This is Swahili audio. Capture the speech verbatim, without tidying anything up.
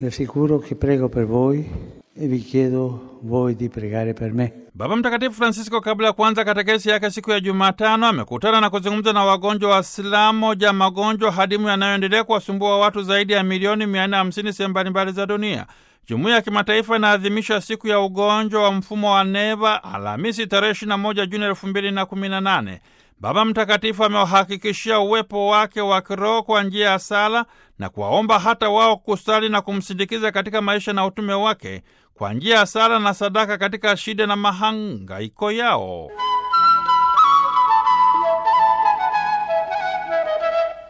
Vi assicuro che prego per voi e vi chiedo voi di pregare per me. Baba Mtakatifu Francisco kabla ya kuanza katekesi yake siku ya Jumatano amekutana na kuzungumza na wagonjwa wa silamu, moja ya magonjwa hadimu yanayoendelea kuwasumbua watu zaidi ya milioni mia nne hamsini sehemu mbalimbali za dunia. Jumuiya ya kimataifa inaadhimisha siku ya ugonjwa wa mfumo wa neva Alhamisi tarehe ishirini na moja Juni elfu mbili na kumi na nane. Baba Mtakatifu amewahakikishia uwepo wake wa kiroho kwa njia ya sala na kuwaomba hata wao kusali na kumsindikiza katika maisha na utume wake kwa njia ya sala na sadaka katika shida na mahangaiko yao.